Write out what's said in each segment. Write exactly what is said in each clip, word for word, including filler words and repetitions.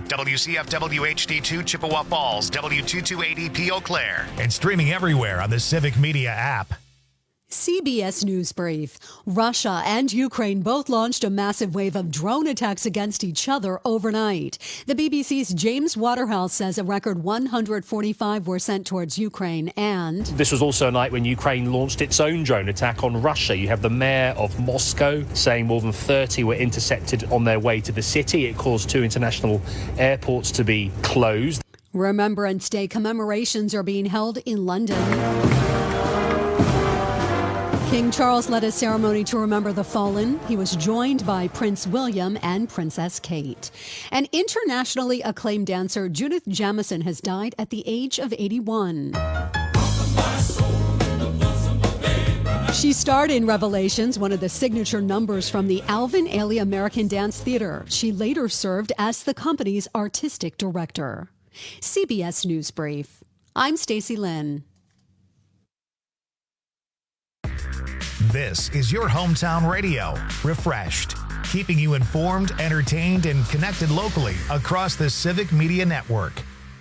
W C F W H D two Chippewa Falls, W two two eight zero P Eau Claire, and streaming everywhere on the Civic Media app. C B S News Brief. Russia and Ukraine both launched a massive wave of drone attacks against each other overnight. The B B C's James Waterhouse says a record one hundred forty-five were sent towards Ukraine, and this was also a night when Ukraine launched its own drone attack on Russia. You have the mayor of Moscow saying more than thirty were intercepted on their way to the city. It caused two international airports to be closed. Remembrance Day commemorations are being held in London. King Charles led a ceremony to remember the fallen. He was joined by Prince William and Princess Kate. And internationally acclaimed dancer Judith Jamison has died at the age of eighty-one. She starred in Revelations, one of the signature numbers from the Alvin Ailey American Dance Theater. She later served as the company's artistic director. C B S News Brief. I'm Stacey Lynn. This is your hometown radio, Refreshed, keeping you informed, entertained, and connected locally across the Civic Media Network.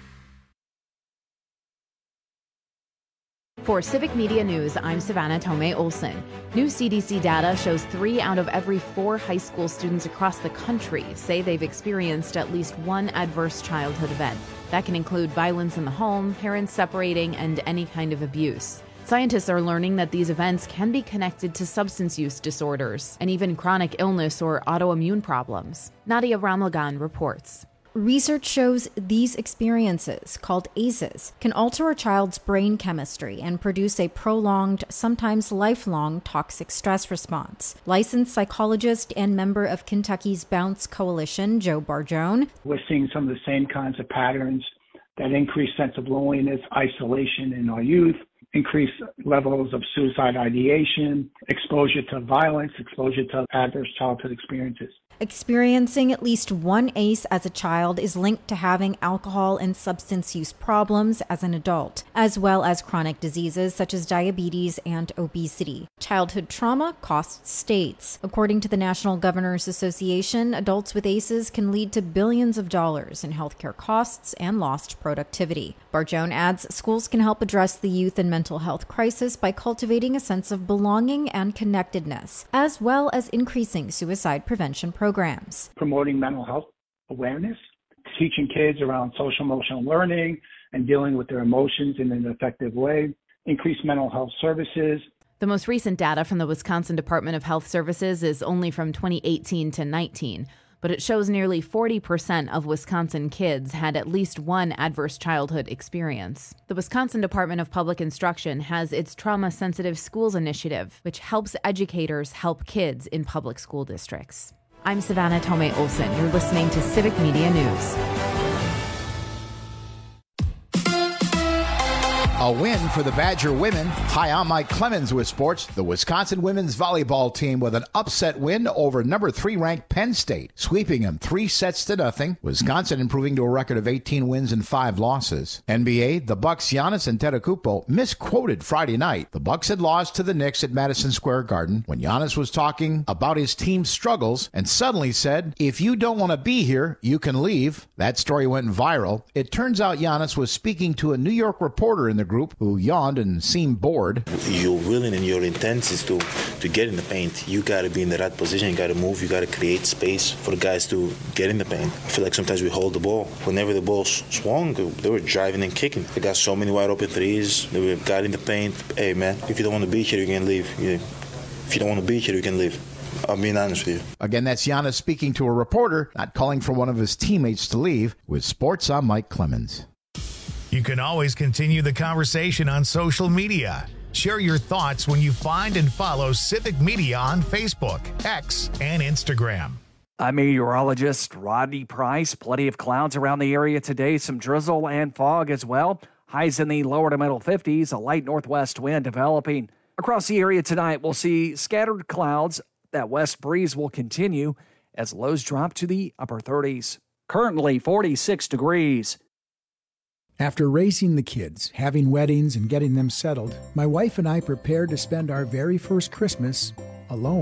For Civic Media News, I'm Savannah Tomei Olson. New C D C data shows three out of every four high school students across the country say they've experienced at least one adverse childhood event. That can include violence in the home, parents separating, and any kind of abuse. Scientists are learning that these events can be connected to substance use disorders and even chronic illness or autoimmune problems. Nadia Ramlagan reports. Research shows these experiences, called A C Es, can alter a child's brain chemistry and produce a prolonged, sometimes lifelong, toxic stress response. Licensed psychologist and member of Kentucky's Bounce Coalition, Joe Barjone. We're seeing some of the same kinds of patterns, that increased sense of loneliness, isolation in our youth, increased levels of suicide ideation, exposure to violence, exposure to adverse childhood experiences. Experiencing at least one A C E as a child is linked to having alcohol and substance use problems as an adult, as well as chronic diseases such as diabetes and obesity. Childhood trauma costs states. According to the National Governors Association, adults with A C Es can lead to billions of dollars in healthcare costs and lost productivity. Barjone adds schools can help address the youth and mental health crisis by cultivating a sense of belonging and connectedness, as well as increasing suicide prevention programs. Programs. Promoting mental health awareness, teaching kids around social emotional learning and dealing with their emotions in an effective way, increase mental health services. The most recent data from the Wisconsin Department of Health Services is only from twenty eighteen to nineteen, but it shows nearly forty percent of Wisconsin kids had at least one adverse childhood experience. The Wisconsin Department of Public Instruction has its Trauma Sensitive Schools Initiative, which helps educators help kids in public school districts. I'm Savannah Tomei Olson. You're listening to Civic Media News. A win for the Badger women. Hi, I'm Mike Clemens with sports. The Wisconsin women's volleyball team with an upset win over number three ranked Penn State, sweeping them three sets to nothing. Wisconsin improving to a record of eighteen wins and five losses. N B A, the Bucks' Giannis Antetokounmpo misquoted Friday night. The Bucks had lost to the Knicks at Madison Square Garden when Giannis was talking about his team's struggles and suddenly said, "If you don't want to be here, you can leave." That story went viral. It turns out Giannis was speaking to a New York reporter in the group who yawned and seemed bored. Your willing and your intent is to, to get in the paint. You got to be in the right position. You got to move. You got to create space for the guys to get in the paint. I feel like sometimes we hold the ball. Whenever the ball swung, they were driving and kicking. They got so many wide open threes. They were got in the paint. Hey, man, if you don't want to be here, you can leave. If you don't want to be here, you can leave. I'm being honest with you. Again, that's Giannis speaking to a reporter, not calling for one of his teammates to leave. With sports, I'm Mike Clemens. You can always continue the conversation on social media. Share your thoughts when you find and follow Civic Media on Facebook, X, and Instagram. I'm meteorologist Rodney Price. Plenty of clouds around the area today, some drizzle and fog as well. Highs in the lower to middle fifties, a light northwest wind developing. Across the area tonight, we'll see scattered clouds. That west breeze will continue as lows drop to the upper thirties. Currently forty-six degrees. After raising the kids, having weddings, and getting them settled, my wife and I prepared to spend our very first Christmas alone.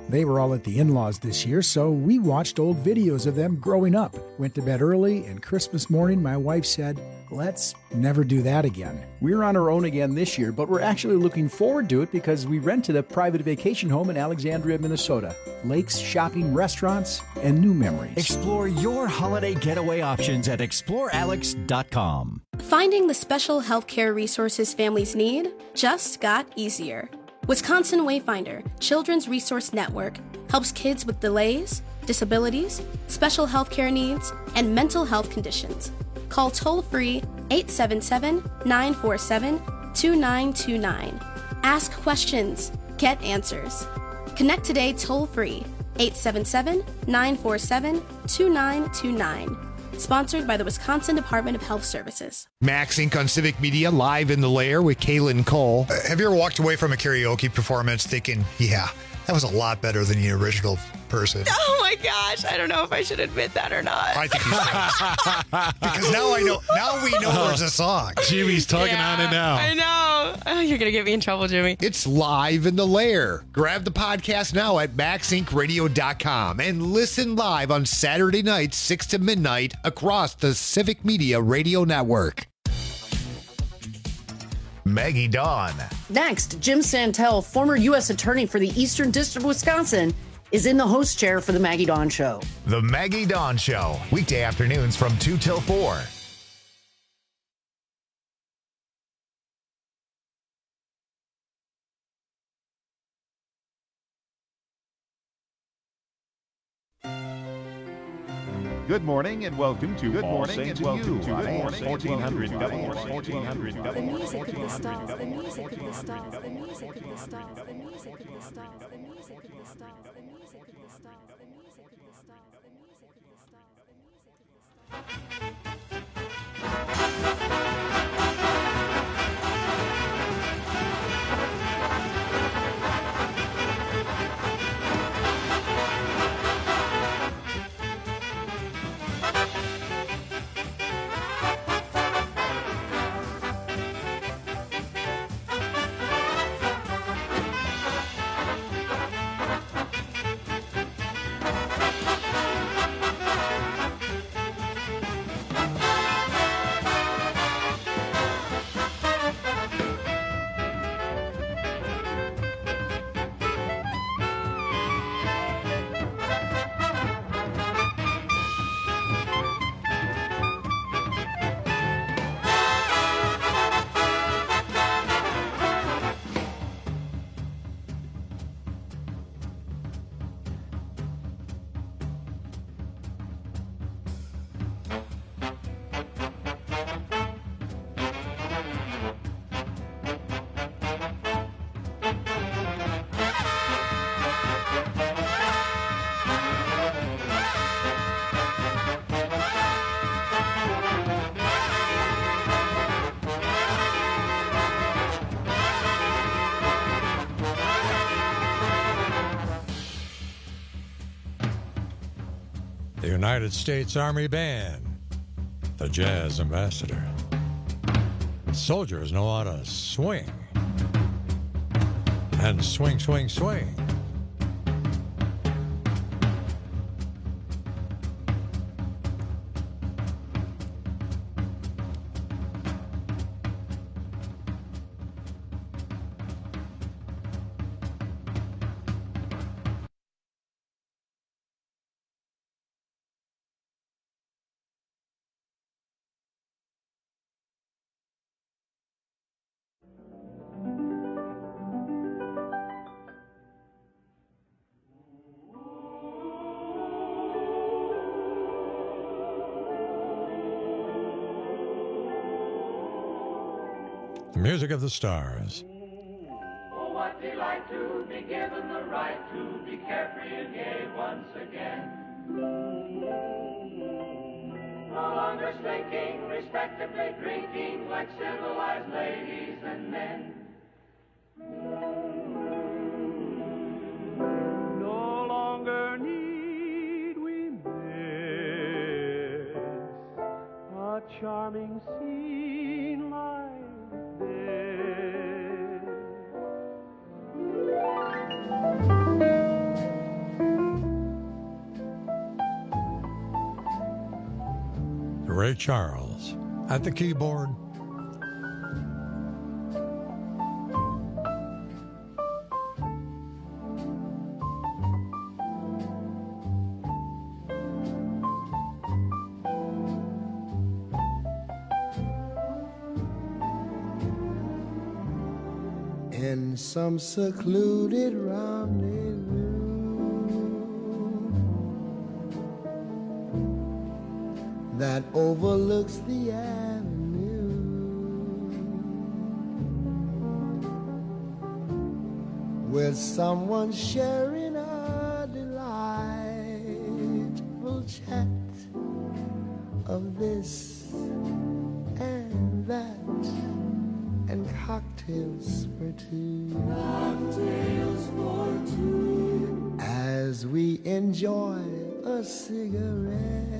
They were all at the in-laws this year, so we watched old videos of them growing up. Went to bed early, and Christmas morning my wife said, let's never do that again. We're on our own again this year, but we're actually looking forward to it because we rented a private vacation home in Alexandria, Minnesota. Lakes, shopping, restaurants, and new memories. Explore your holiday getaway options at explore alex dot com. Finding the special healthcare resources families need just got easier. Wisconsin Wayfinder Children's Resource Network helps kids with delays, disabilities, special healthcare needs, and mental health conditions. Call toll-free eight seven seven, nine four seven, two nine two nine. Ask questions. Get answers. Connect today toll-free eight seven seven, nine four seven, two nine two nine. Sponsored by the Wisconsin Department of Health Services. Max Incorporated on Civic Media, live in the lair with Kaylin Cole. Uh, have you ever walked away from a karaoke performance thinking, yeah, that was a lot better than the original person? Oh my gosh, I don't know if I should admit that or not. I think you should. Because now I know. Now we know there's a song. Jimmy's tugging Yeah, on it now. I know. Oh, you're going to get me in trouble, Jimmy. It's live in the lair. Grab the podcast now at max inc radio dot com and listen live on Saturday nights, six to midnight, across the Civic Media Radio Network. Maggie Dawn. Next, Jim Santel, former U S attorney for the Eastern District of Wisconsin, is in the host chair for the Maggie Dawn Show. The Maggie Dawn Show, weekday afternoons from two till four. Good morning and welcome to Good All morning Saints and welcome U to on A M fourteen hundred W, fourteen hundred The music of the stars, the music of the stars, the music of the stars, the music of the stars, the music of the stars, the music of the stars, the music of the stars, the music of the stars, the music of the stars. The United States Army Band, the Jazz Ambassador. Soldiers know how to swing. And swing, swing, swing. The music of the stars. Oh, what delight to be given the right to be carefree and gay once again. No longer slinking, respectably drinking like civilized ladies and men. No longer need we miss a charming scene like Ray Charles at the keyboard. In some secluded rendezvous, that overlooks the avenue, with someone sharing a delightful chat of this and that, and cocktails for two. Cocktails for two. As we enjoy a cigarette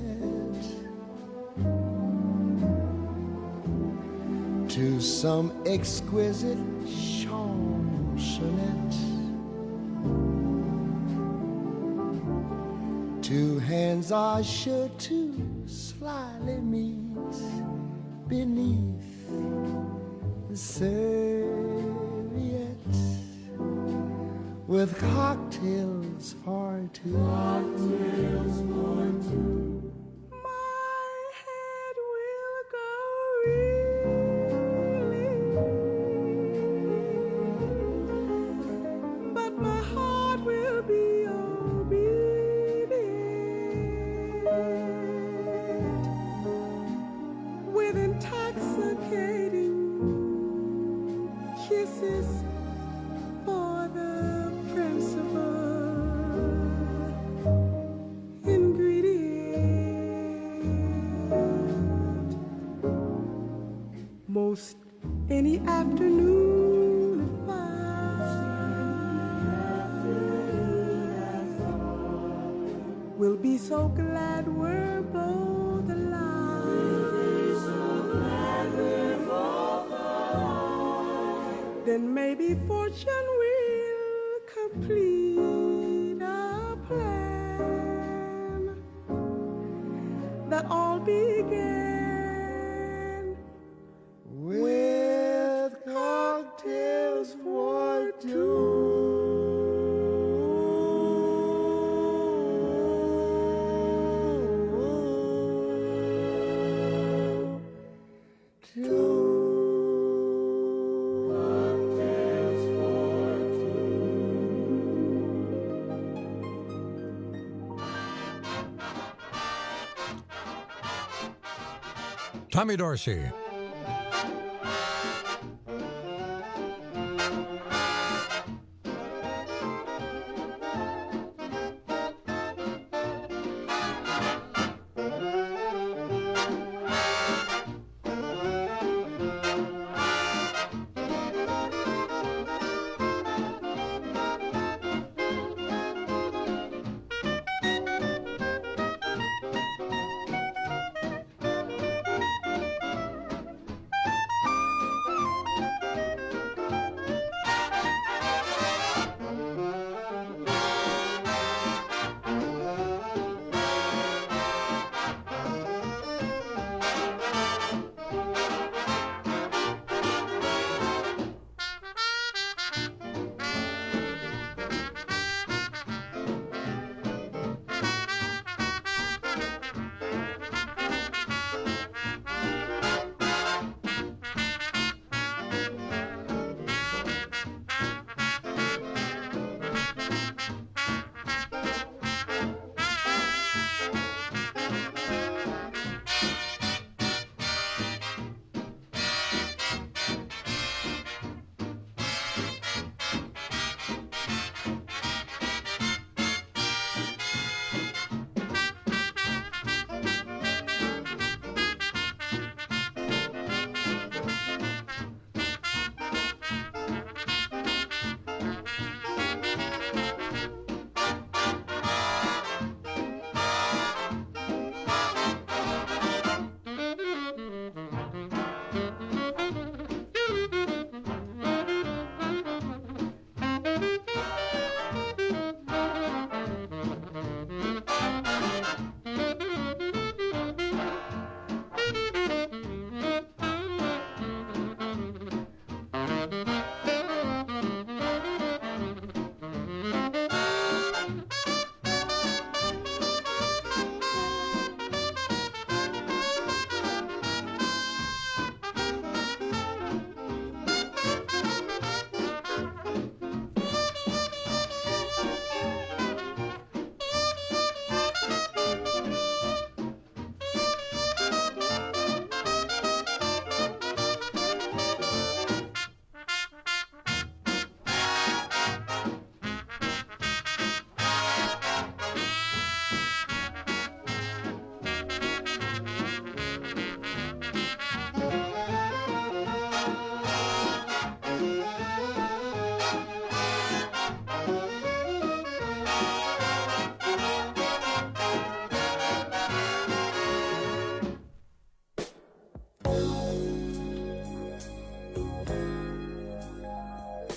to some exquisite chansonette. Two hands are sure to slyly meet beneath the serviette, with cocktails for two. Cocktails for two. My head will go reeling, but my heart will be obedient, with intoxicating kisses for the principal ingredient. Most any afternoon of fine, we'll be so glad we're both alive. So glad we're both alive. Then maybe fortune will complete a plan that all began with cocktails for two. Tommy Dorsey.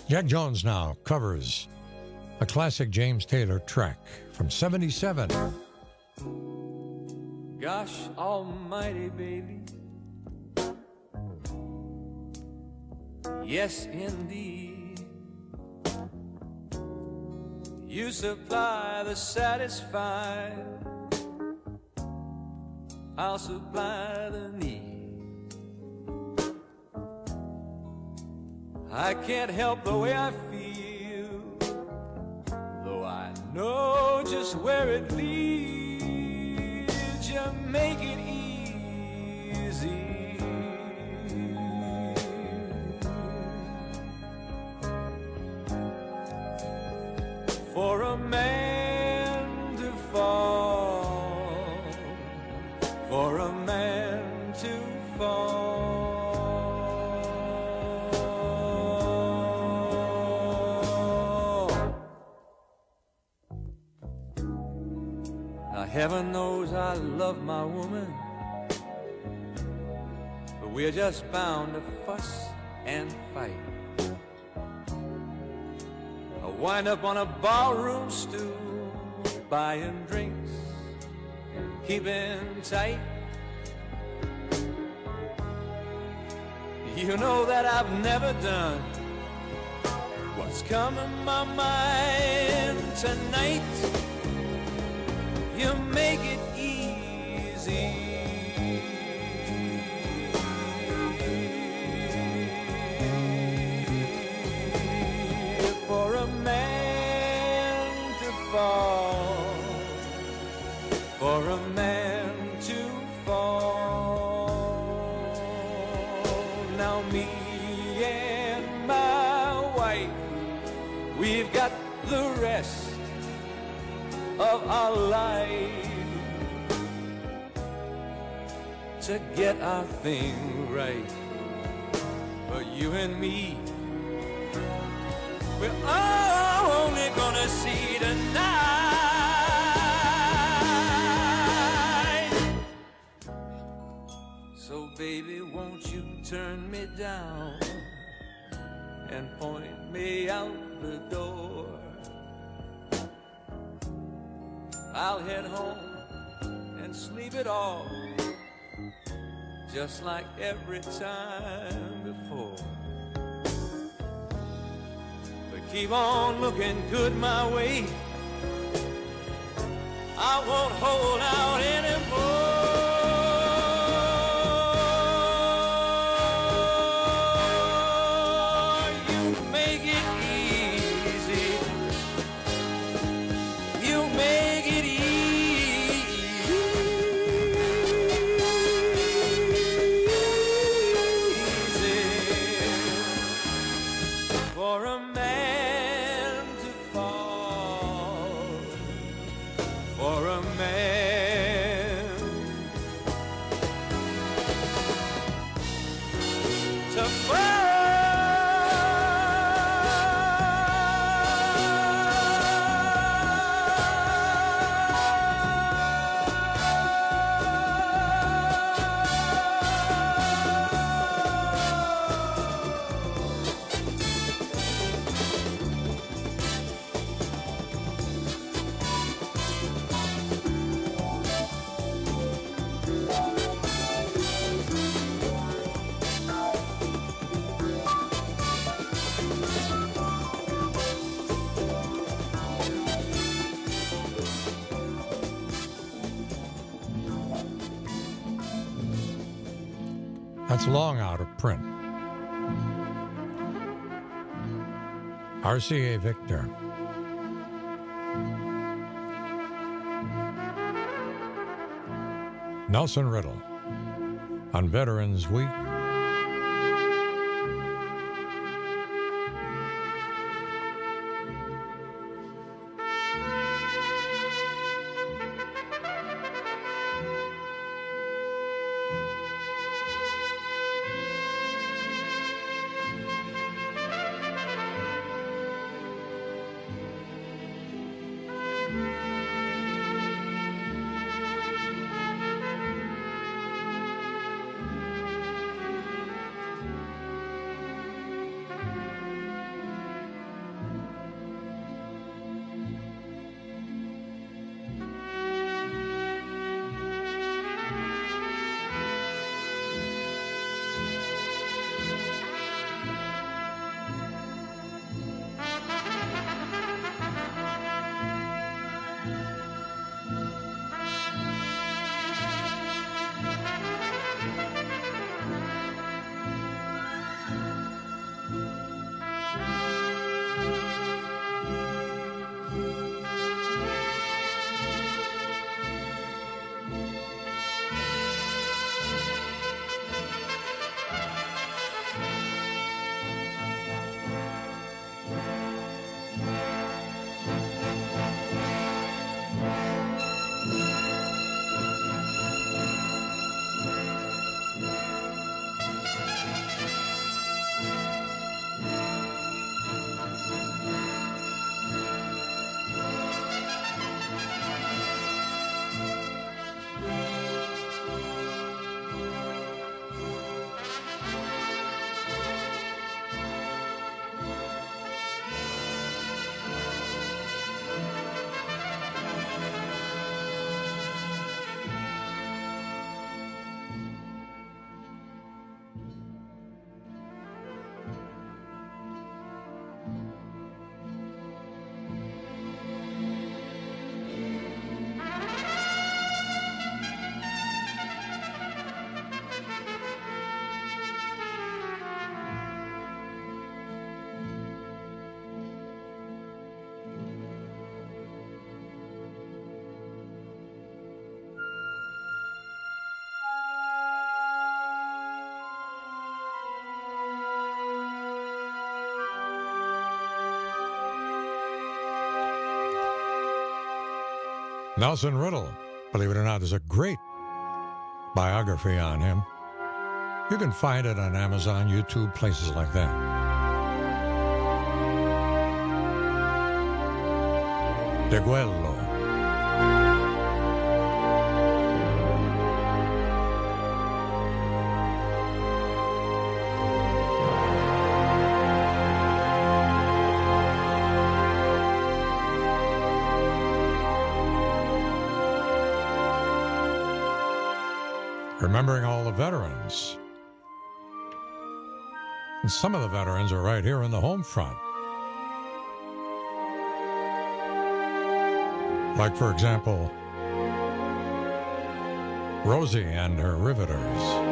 Jack Jones now covers a classic James Taylor track from seventy-seven. Gosh almighty, baby. Yes, indeed. You supply the satisfied. I'll supply the need. I can't help the way I feel, though I know just where it leads. You make it easy. For a man to fall, for a man to fall. Now heaven knows I love my woman, but we're just bound to fuss and fight. I wind up on a ballroom stool, buying drinks and keeping tight. You know that I've never done what's coming my mind tonight. You make it easy. For a man to fall, for a man to fall. Now me and my wife, we've got the rest of our life to get our thing right. But you and me, we're only gonna see tonight. So baby, won't you turn me down and point me out the door? I'll head home and sleep it off, just like every time before. Keep on looking good my way. I won't hold out anymore. You make it easy. You make it easy. For a man, for a man to fall. That's long out of print. R C A Victor. Nelson Riddle on Veterans Week. Nelson Riddle, believe it or not, there's a great biography on him. You can find it on Amazon, YouTube, places like that. De Guello. Remembering all the veterans. And some of the veterans are right here in the home front. Like, for example, Rosie and her Riveters.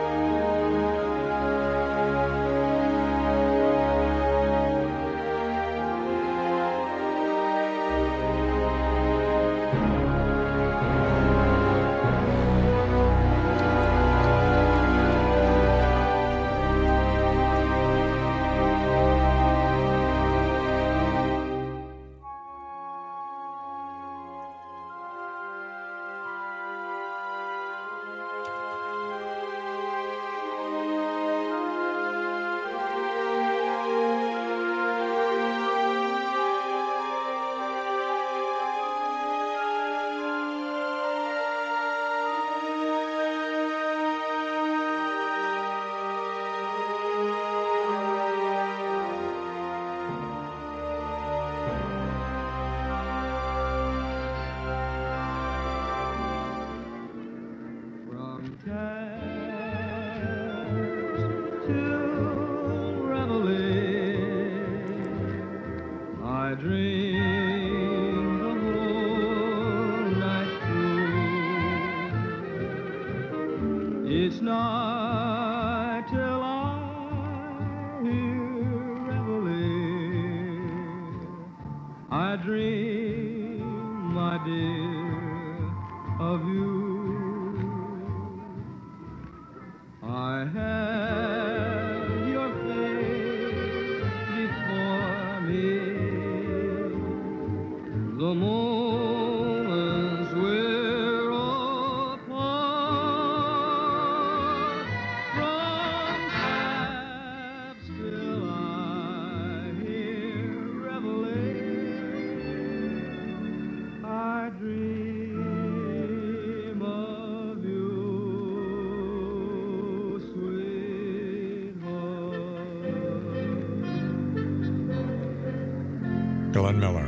Glenn Miller.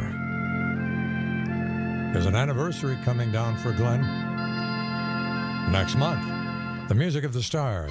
There's an anniversary coming down for Glenn next month. The Music of the Stars.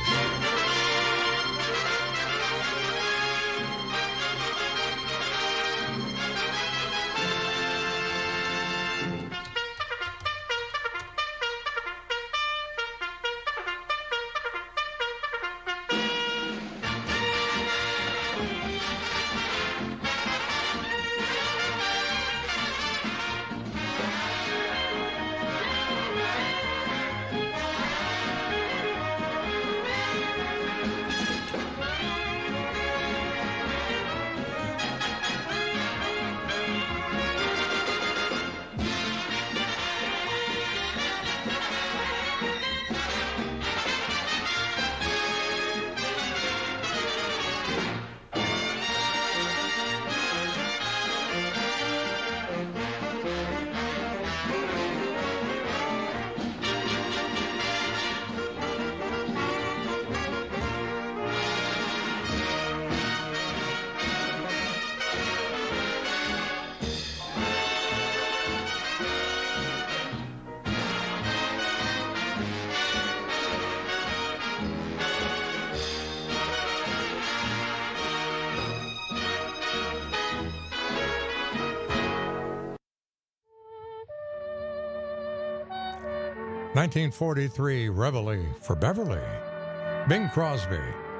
nineteen forty-three Reveille for Beverly. Bing Crosby.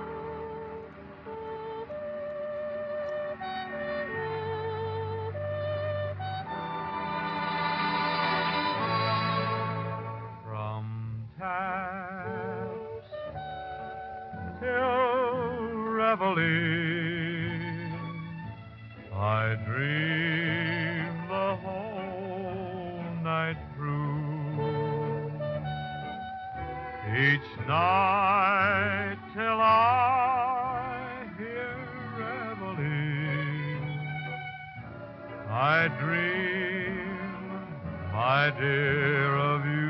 From taps till Reveille, I dream the whole night through. night till I hear reveille. I dream, my dear, of you.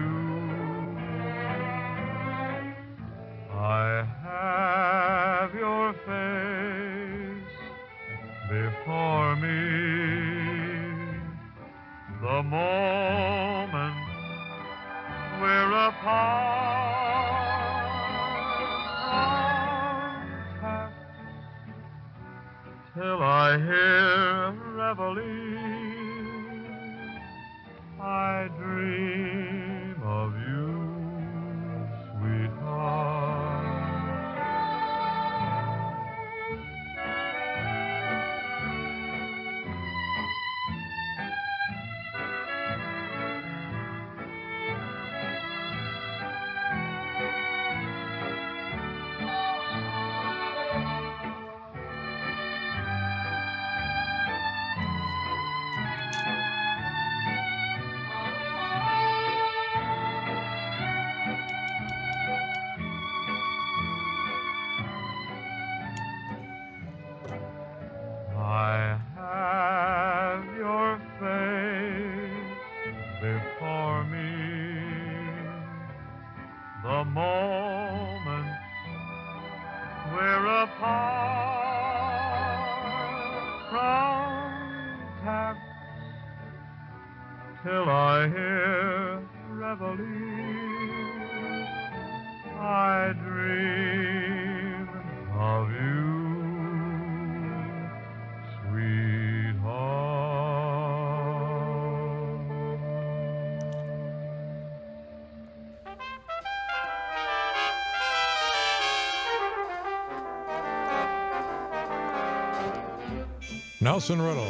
I have your face before me. The moment we're apart, contact till I hear reveille. I dream of you, sweetheart. I have your face before me. The moment we're apart, contact till I hear reveille. I dream of you. Nelson Riddle.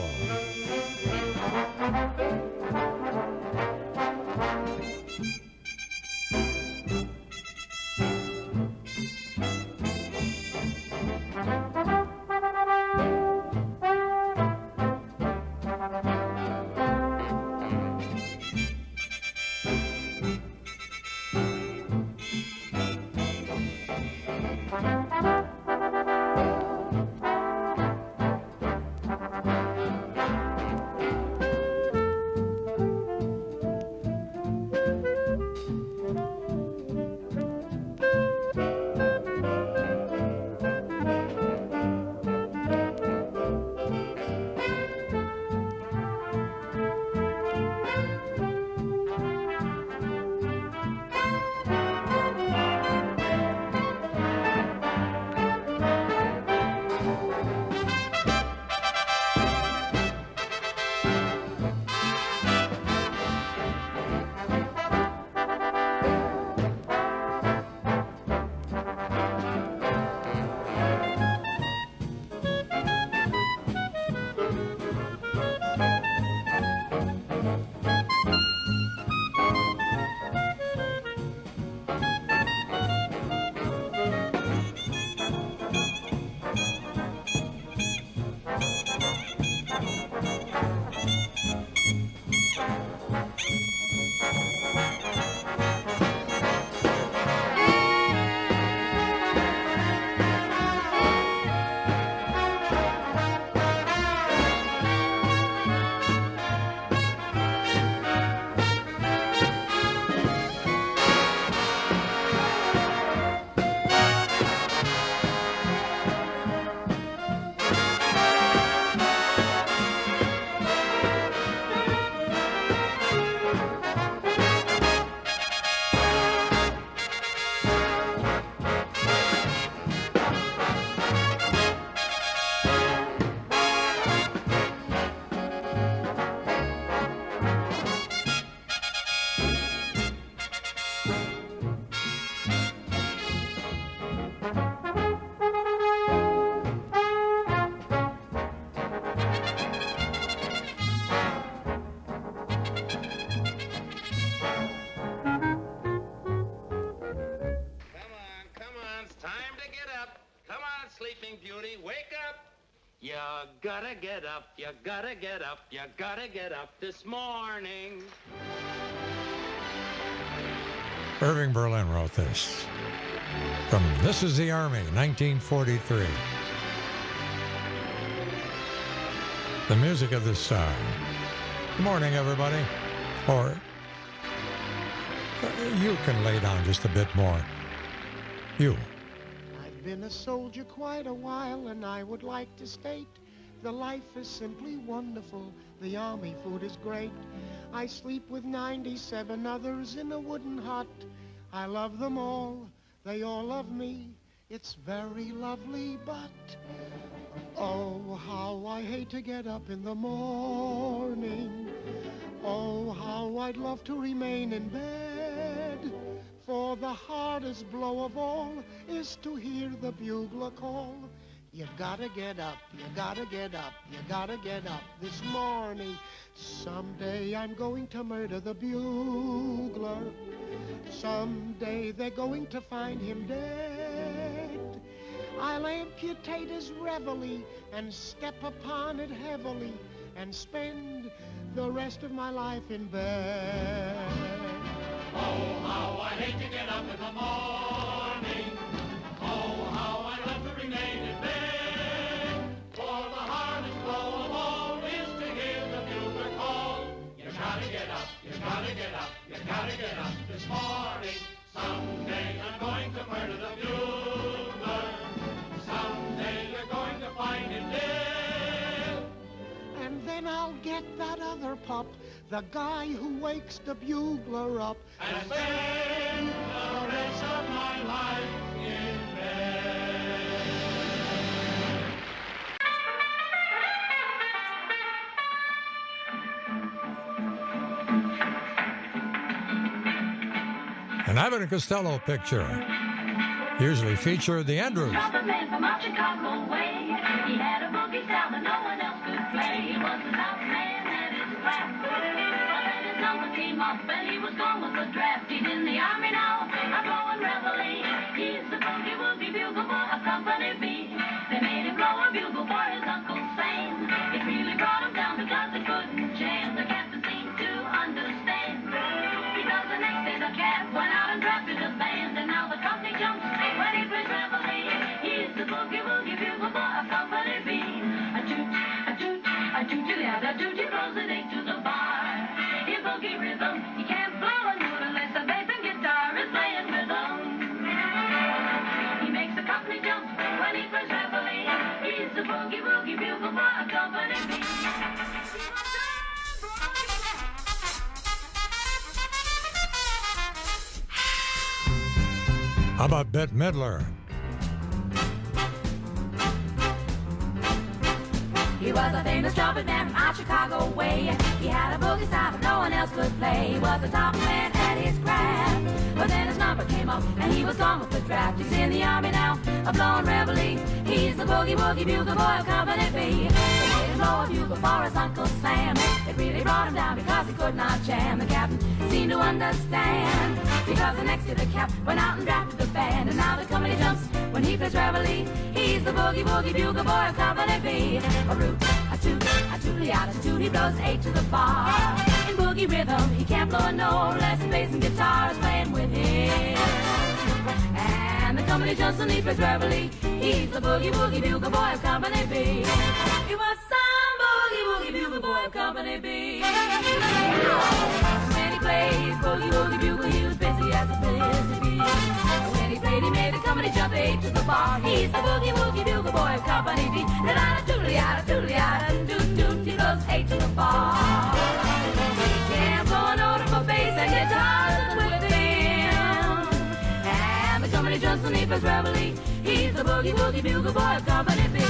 You gotta get up, you gotta get up, you gotta get up this morning. Irving Berlin wrote this from This Is the Army, nineteen forty-three. The music of the star. Good morning, everybody. Or you can lay down just a bit more. You. I've been a soldier quite a while, and I would like to state the life is simply wonderful. The army food is great. I sleep with ninety-seven others in a wooden hut. I love them all. They all love me. It's very lovely, but oh, how I hate to get up in the morning. Oh, how I'd love to remain in bed. For the hardest blow of all is to hear the bugler call. You gotta get up, you gotta get up, you gotta get up this morning. Someday I'm going to murder the bugler. Someday they're going to find him dead. I'll amputate his reveille and step upon it heavily and spend the rest of my life in bed. Oh, how I hate to get up in the morning. Oh, how I love to remain in bed. For the hardest blow of all is to hear the bugler call. You gotta get up, you gotta get up, you gotta get up this morning. Someday I'm going to murder the bugler. Someday you're going to find him dead. And then I'll get that other pup, the guy who wakes the bugler up, and spend the rest of my life in bed. An Abbott and Costello picture. Usually featured the Andrews. Trumpet man from out Chicago way. He had a boogie style that no one else could play. He was the top man at his craft. But then his number came up and he was gone with the draft. He's in the army now, a blowing reveille. He's the boogie woogie bugle boy of Company B. They made him blow a bugle for his Uncle Sam. It really brought him down because they couldn't jam. The captain seemed to understand. Because the next day the cat went out and drafted a band. And now the company jumps when he plays reveille. He's the boogie woogie bugle boy of Company B. A toot, a toot, a toot to the other toot. He blows it eight to the bar. His boogie rhythm, he can't blow a note unless the bass and guitar is playing rhythm. He makes the company jump when he plays reveille. He's the boogie woogie bugle boy of Company B. How about Bette Midler? He was a famous trumpet man from out Chicago way. He had a boogie style that no one else could play. He was the top man at his craft. But then his number came up and he was gone with the draft. He's in the army now, a blowing reveille. He's the boogie woogie bugle boy of Company B. They made him blow a bugle for his Uncle Sam. It really brought him down because he could not jam. The captain seemed to understand. Because the next year the cap went out and drafted the band. And now the company jumps when he plays reveille. He's the boogie woogie bugle boy of Company B. A root, a toot, a tootly out, a toot. He blows eight to the bar. In boogie rhythm, he can't blow a note unless the bass and guitar is playing with him. And the company jumps when he plays reveille. He's the boogie woogie bugle boy of Company B. He was some boogie woogie bugle boy of Company B. When he plays boogie woogie bugle, he was busy as a busy bee. When he played, he made the company jump eight to the bar. He's the boogie woogie bugle boy of Company B. Da da doodly da doodly da doot doot. He goes eight to the bar. He can't blow an order for bass and guitars with him. And the company jumps when he plays reveille. He's the boogie woogie bugle boy of Company B.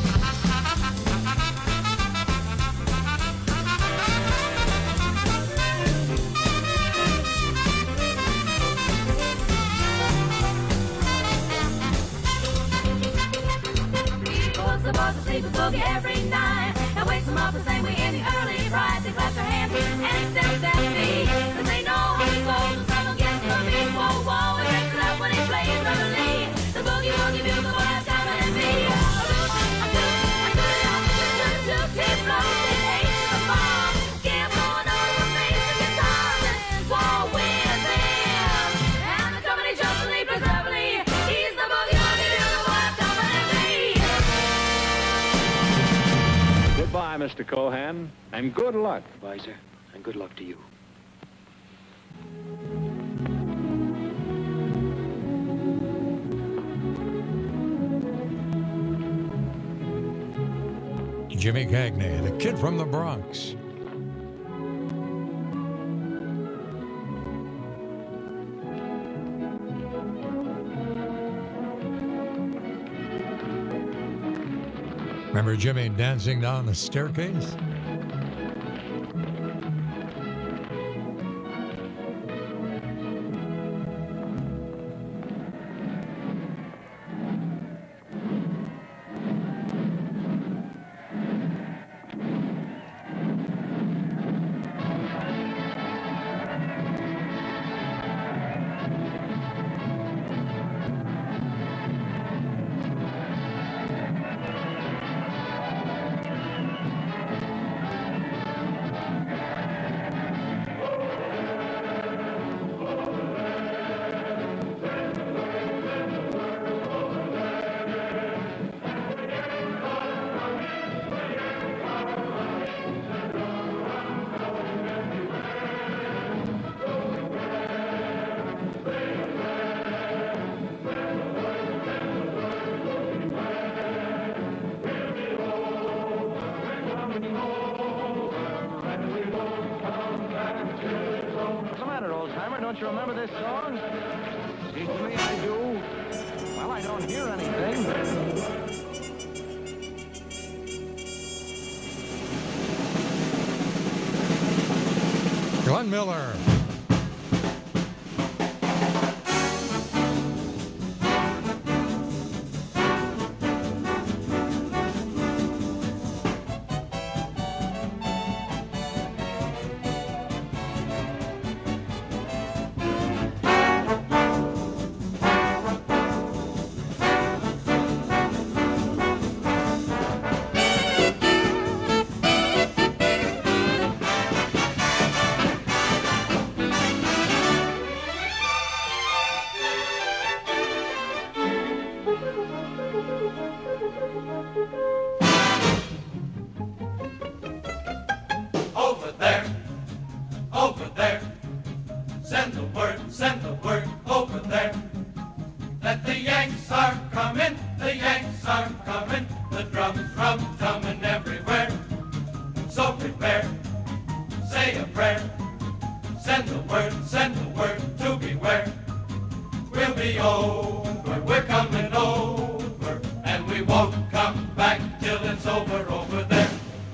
The boys will sleep with boogie every night and wakes them up the same way in the early rise. They clap their hands and accept that beat, 'cause they know how it goes when someone gets the beat. Whoa, whoa, he breaks it up when he plays reveille. The boogie woogie bugle boy of Company B. A toot, a toot, a toot, a toot, he blows it eight to the bar. Can't blow an order for bass and guitar and whoa with him. Mister Cohan, and good luck. Bye, sir, and good luck to you. Jimmy Cagney, the kid from the Bronx. Remember Jimmy dancing down the staircase? Don't you remember this song? Seems to me I do. Well, I don't hear anything. Glenn Miller. Over there, over there, send the word, send the word over there, that the Yanks are coming, the Yanks are coming, the drums, drums, drumming everywhere. So prepare, say a prayer, send the word, send the word to beware. We'll be over, we're coming over, and we won't come back till it's over, over there.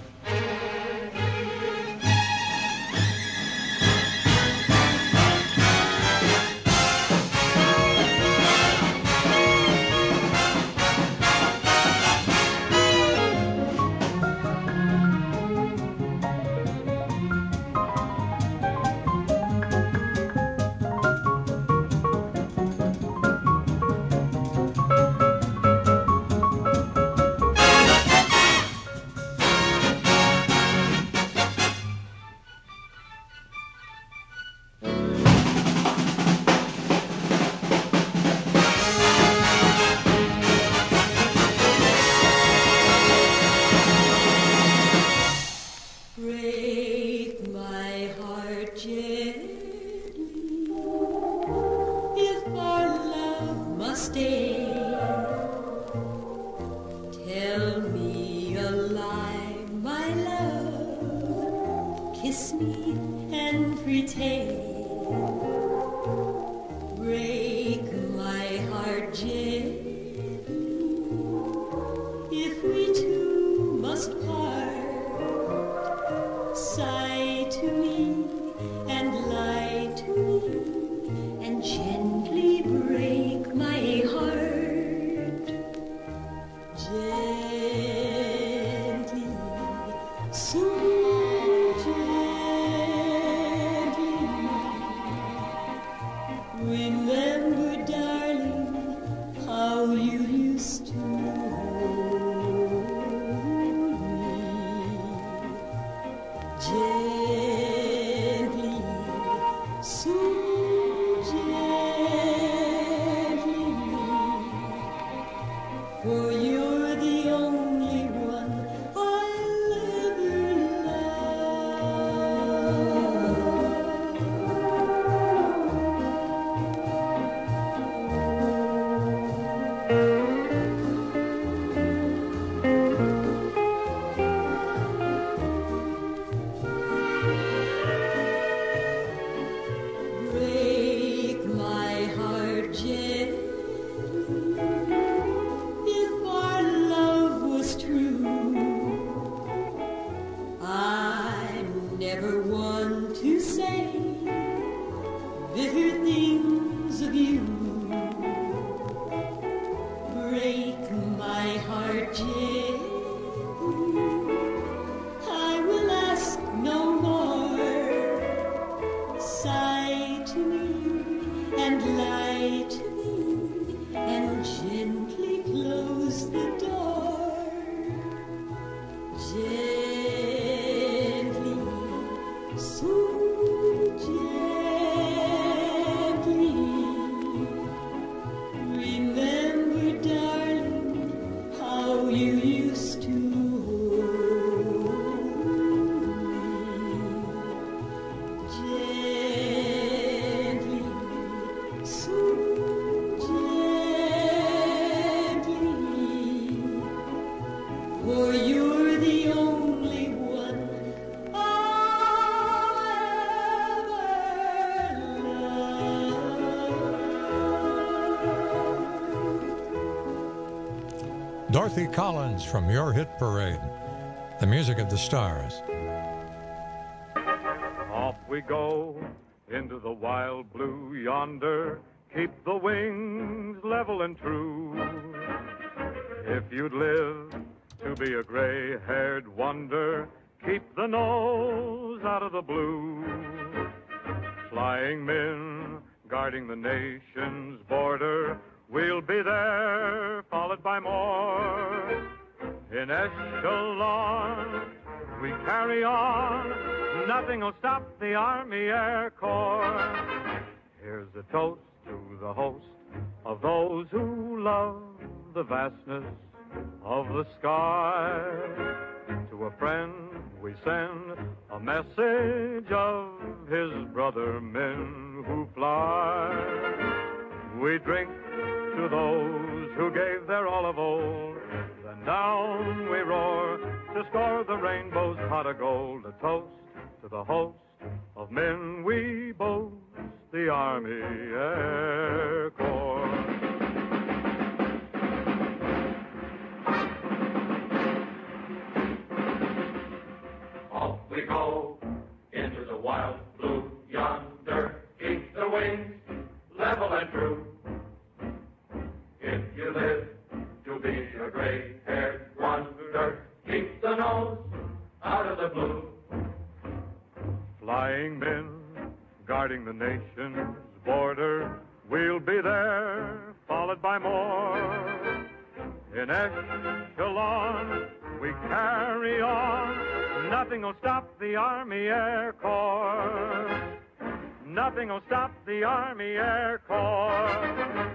Break my heart gently if our love must end. Tell me a lie, my love. Kiss me and pretend. Break my heart gently if we two must part. Sigh to me and lie to me and gently break my heart. Gently, so gently. Remember, darling, how you used to gently, so gently, for you're the only one I'll ever Dorothy Collins from Your Hit Parade. The music of the stars. Off we go into the wild blue yonder. Keep the wings level and true. If you'd live to be a gray-haired wonder, keep the nose out of the blue. Flying men guarding the nation's border, we'll be there, followed by more. In Echelon, we carry on. Nothing will stop the Army Air Corps. Here's a toast to the host of those who love the vastness of the sky. To a friend we send a message of his brother men who fly. We drink to those who gave their all of old. Then down we roar to score the rainbow's pot of gold. A toast to the host of men we boast, the Army Air Corps. Off we go into the wild blue yonder. Keep the wings level and true. If you live to be a gray-haired wonder, keep the nose out of the blue. Flying men guarding the nation's border, we'll be there, followed by more. In Echelon, we carry on. Nothing will stop the Army Air Corps. Nothing will stop the Army Air Corps.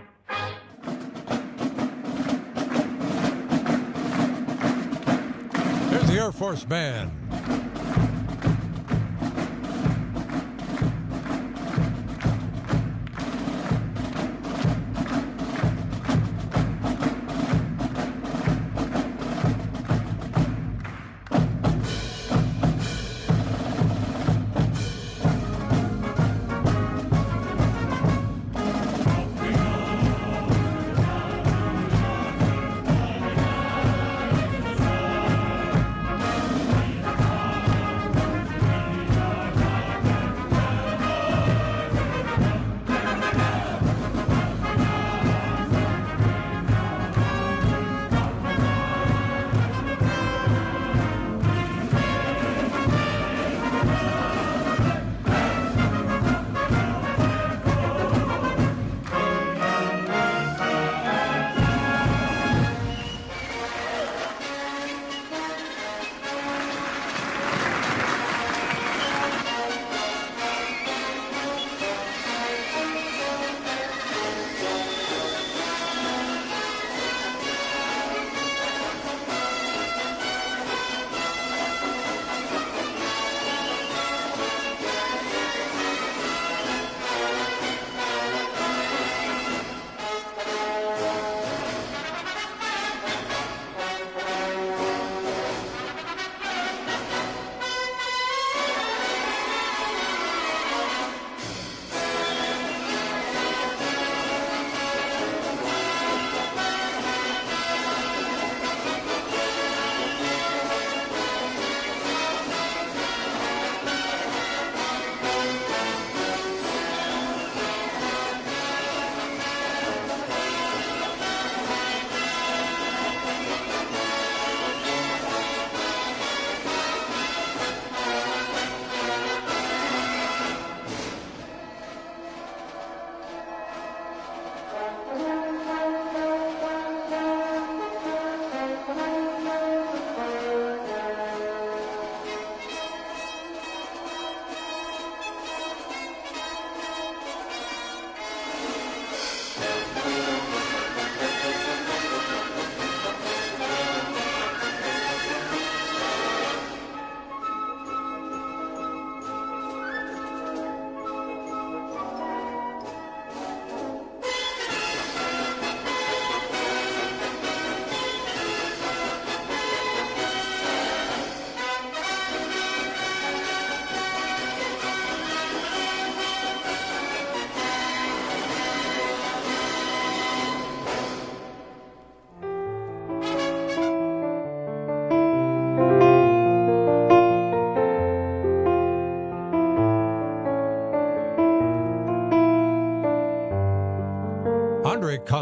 Here's the Air Force Band.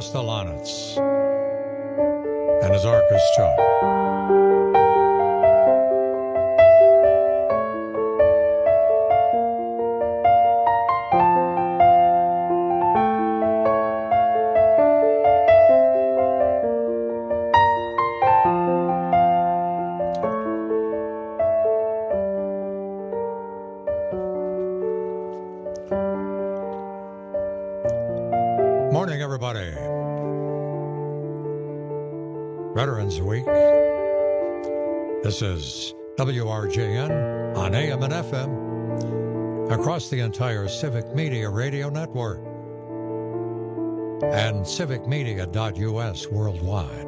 Kostelanetz and his orchestra. Morning, everybody. Veterans Week. This is W R J N on A M and F M across the entire Civic Media Radio Network and civic media dot U S worldwide.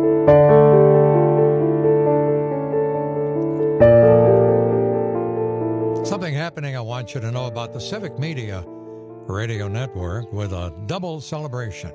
Something happening I want you to know about the Civic Media Radio Network with a double celebration.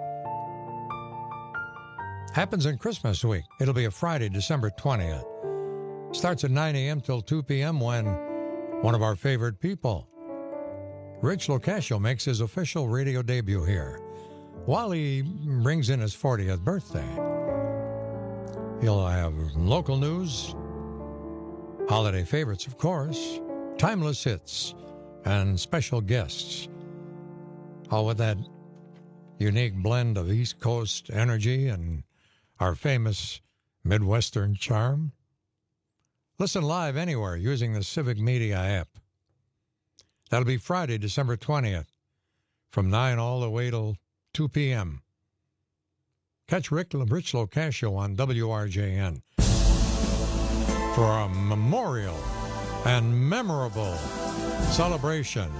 Happens in Christmas week. It'll be a Friday, December twentieth. Starts at nine a.m. till two p.m. when one of our favorite people, Rich Locascio, makes his official radio debut here. While he brings in his fortieth birthday, he'll have local news, holiday favorites, of course, timeless hits, and special guests. All with that unique blend of East Coast energy and our famous Midwestern charm. Listen live anywhere using the Civic Media app. That'll be Friday, December twentieth, from nine all the way till two p.m. Catch Rick, Rich Locascio on W R J N for a memorial and memorable celebration.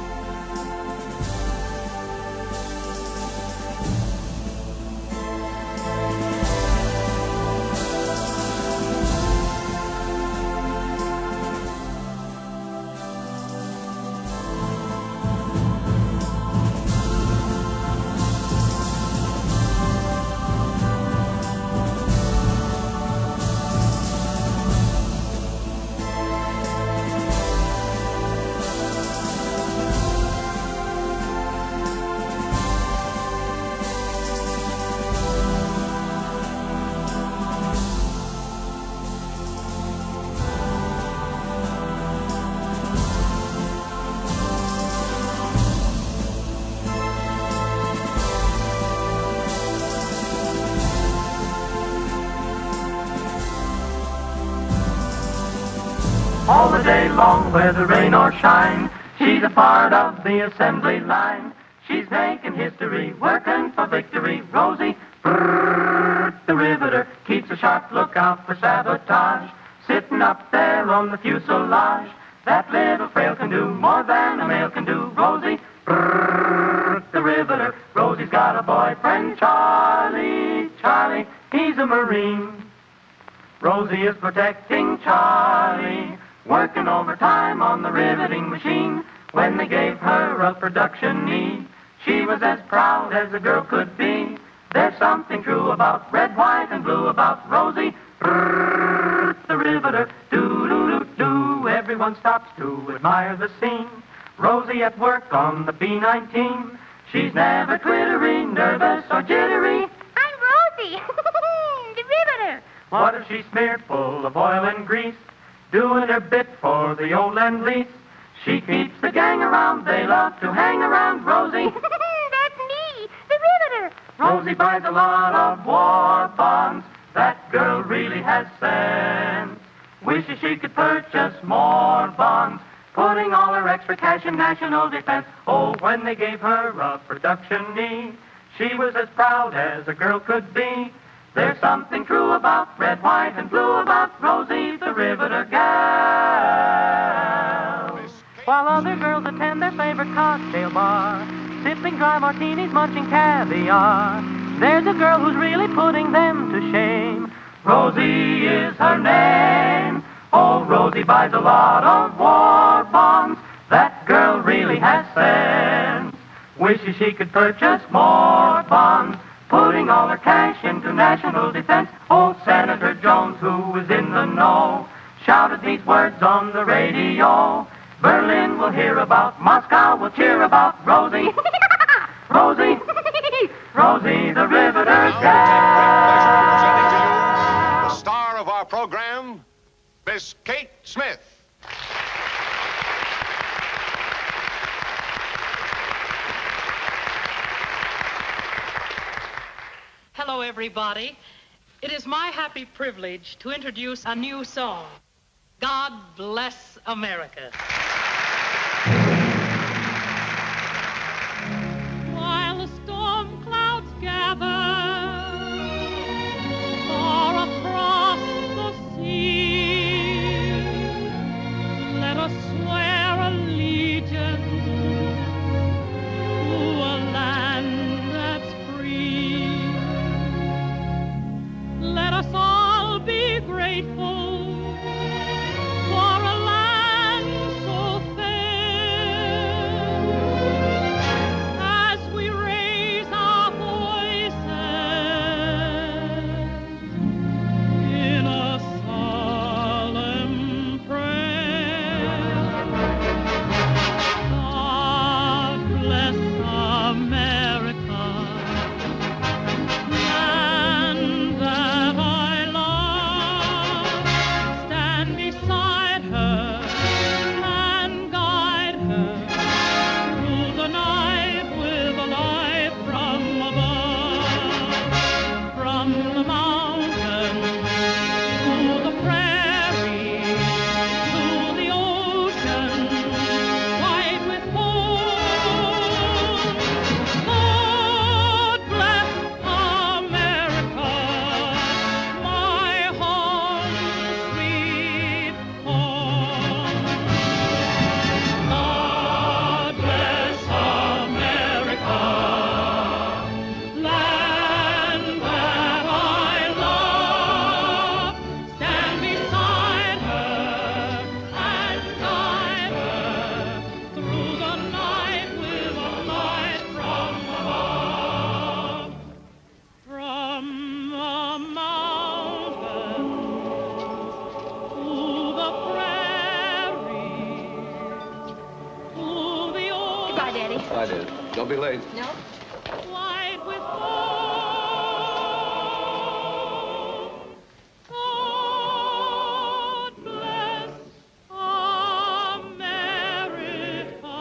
All the day long, whether rain or shine, she's a part of the assembly line. She's making history, working for victory. Rosie, brrr, the riveter, keeps a sharp lookout for sabotage. Sitting up there on the fuselage, that little frail can do more than a male can do. Rosie, brrr, the riveter. Rosie's got a boyfriend, Charlie, Charlie, he's a Marine. Rosie is protecting Charlie, working overtime on the riveting machine. When they gave her a production need, she was as proud as a girl could be. There's something true about red, white, and blue about Rosie, brrr, the riveter. Do-do-do-do, everyone stops to admire the scene. Rosie at work on the B nineteen. She's never twittery, nervous, or jittery. I'm Rosie, the riveter. What if she's smeared full of oil and grease, doing her bit for the old Lend-Lease? She keeps the gang around, they love to hang around Rosie. That's me, the riveter. Rosie buys a lot of war bonds. That girl really has sense. Wishes she could purchase more bonds, putting all her extra cash in national defense. Oh, when they gave her a production need, she was as proud as a girl could be. There's something true about red, white, and blue about Rosie, the riveter gal. While other girls attend their favorite cocktail bar, sipping dry martinis, munching caviar, there's a girl who's really putting them to shame. Rosie is her name. Oh, Rosie buys a lot of war bonds. That girl really has sense. Wishes she could purchase more bonds, putting all her cash into national defense. Old Senator Jones, who was in the know, shouted these words on the radio. Berlin will hear about, Moscow will cheer about Rosie. Rosie, Rosie the Riveter The star of our program, Miss Kate Smith. Hello, everybody. It is my happy privilege to introduce a new song, God Bless America. While the storm clouds gather far across the sea, let us swear allegiance to a land that's free. Let us all be grateful for a land so fair, as we raise our voices in a solemn prayer. God bless America, land that I love. Stand beside her and guide her through the night with a light from above. From the mountains to the prairie to the ocean white with foam. God bless America, my home, sweet home. God bless America, land that I love. Stand beside her and guide her through the night with a light from above. From the mountains to the prairie to the ocean. Goodbye, Daddy. I did. Don't be late. No? White with foam. God bless America,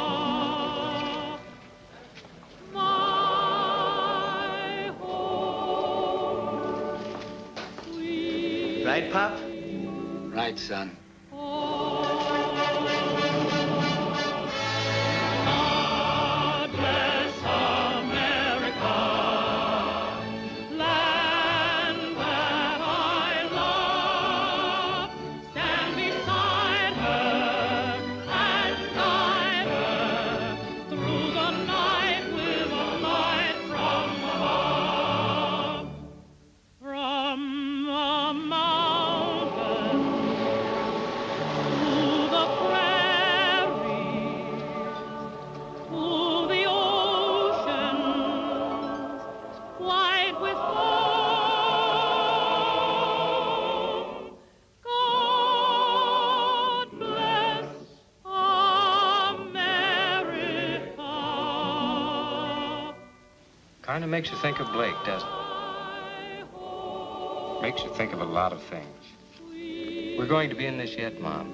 my home, sweet Right, Pop? Right, son. God bless America, land that I love. Stand beside her and guide her through the night with a light from above. From the mountains to the prairies to the ocean white with foam. God bless America. Kind of makes you think of Blake, doesn't it? Makes you think of a lot of things. We're going to be in this yet, Mom.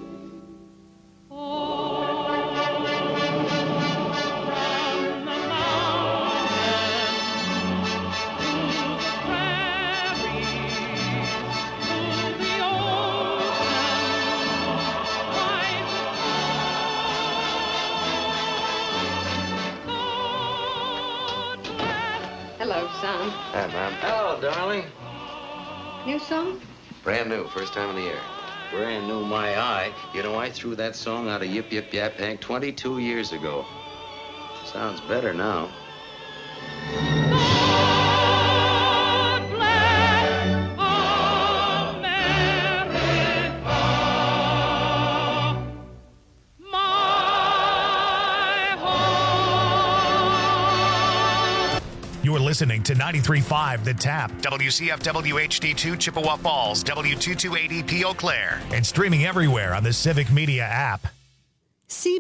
Hello, son. Hi, Mom. Hello, darling. New song? Brand new, first time of the year. Brand new, my eye. You know, I threw that song out of Yip Yip Yap Hank twenty-two years ago. Sounds better now. You're listening to ninety-three point five The Tap, W C F W H D two Chippewa Falls, W two two eighty P Eau Claire, and streaming everywhere on the Civic Media app. See